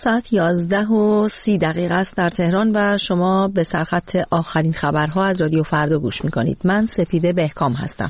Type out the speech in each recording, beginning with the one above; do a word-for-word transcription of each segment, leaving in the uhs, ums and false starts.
ساعت یازده و سی دقیقه است در تهران و شما به سرخط آخرین خبرها از رادیو فردا گوش میکنید. من سپیده بهکام هستم.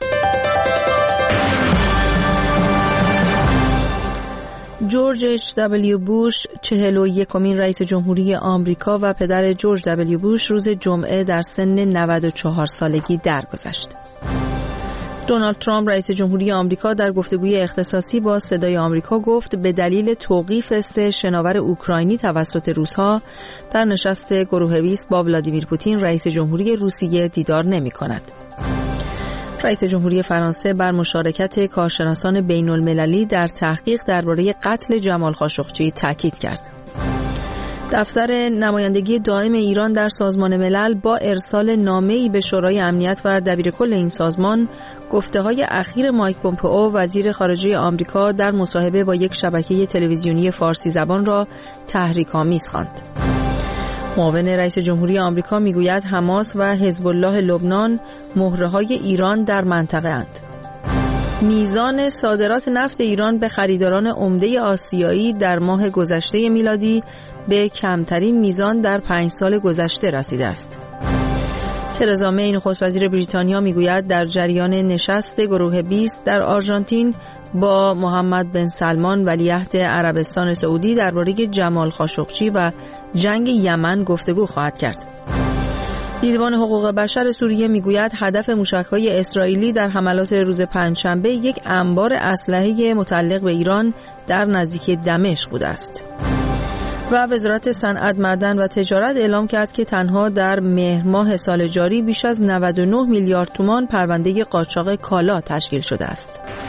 جورج اچ دبلیو بوش چهل و یکمین رئیس جمهوری آمریکا و پدر جورج دبلیو بوش روز جمعه در سن نود و چهار سالگی درگذشت. دونالد ترامپ رئیس جمهوری آمریکا در گفتگوی اختصاصی با صدای آمریکا گفت به دلیل توقیف سه شناور اوکراینی توسط روس‌ها در نشست گروه بیست با ولادیمیر پوتین رئیس جمهوری روسیه دیدار نمی‌کند. رئیس جمهوری فرانسه بر مشارکت کارشناسان بین‌المللی در تحقیق درباره قتل جمال خاشقچی تاکید کرد. دفتر نمایندگی دائم ایران در سازمان ملل با ارسال نامه‌ای به شورای امنیت و دبیرکل این سازمان گفته‌های اخیر مایک پومپئو وزیر خارجه آمریکا در مصاحبه با یک شبکه تلویزیونی فارسی زبان را تحریک‌آمیز خواند. معاون رئیس جمهوری آمریکا میگوید حماس و حزب الله لبنان مهره‌های ایران در منطقه اند. میزان صادرات نفت ایران به خریداران عمده آسیایی در ماه گذشته میلادی به کمترین میزان در پنج سال گذشته رسیده است. ترزا می نخست وزیر بریتانیا میگوید در جریان نشست گروه بیست در آرژانتین با محمد بن سلمان ولیعهد عربستان سعودی درباره جمال خاشقچی و جنگ یمن گفتگو خواهد کرد. دیدبان حقوق بشر سوریه میگوید هدف موشک‌های اسرائیلی در حملات روز پنجشنبه یک انبار اسلحه متعلق به ایران در نزدیکی دمشق بوده است. و وزارت صنعت، معدن و تجارت اعلام کرد که تنها در مهر ماه سال جاری بیش از نود و نه میلیارد تومان پرونده قاچاق کالا تشکیل شده است.